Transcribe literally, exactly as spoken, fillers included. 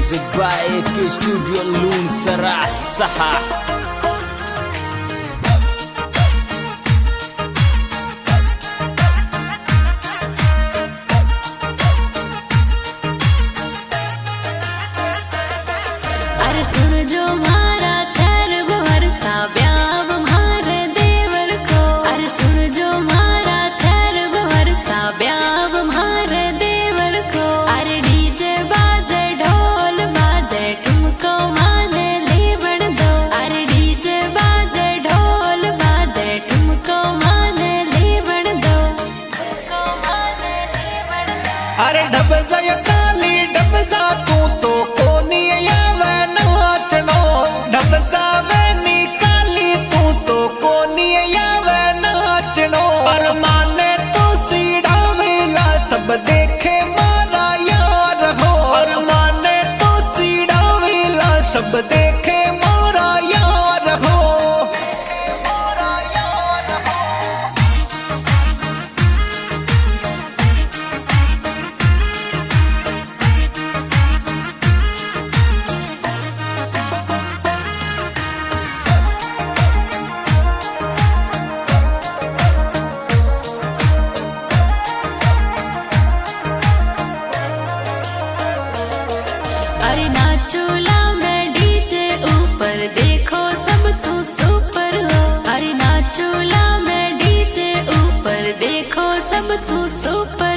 Music by A K Studio Loon Sarah Saha. अरे सुन जो मारा छर बरसा ब्याव मारे देवर को। अरे सुन जो मारा छर बरसा ब्याव मारे देवर को। अरे डीजे बाजे ढोल बाजे ठुमको माने लेवण दो। अरे डीजे बाजे ढोल बाजे ठुमको माने लेवण दो। ठुमको माने लेवण दो। अरे ढबजा या काली ढबजा तू तो कोनी आवे नाचनो। ढबजा वेनी काली तू तो कोनी आवे नाचनो। पर माने तो सीढ़ा वेला सब देखे मारा यार हो। पर माने तो सीढ़ा वेला सब देखे मारा यार हो। मारा यार हो। अरे नाचूला में डीजे ऊपर देखो सब सु सुपर हो। अरे नाचूला में डीजे ऊपर देखो सब सु सुपर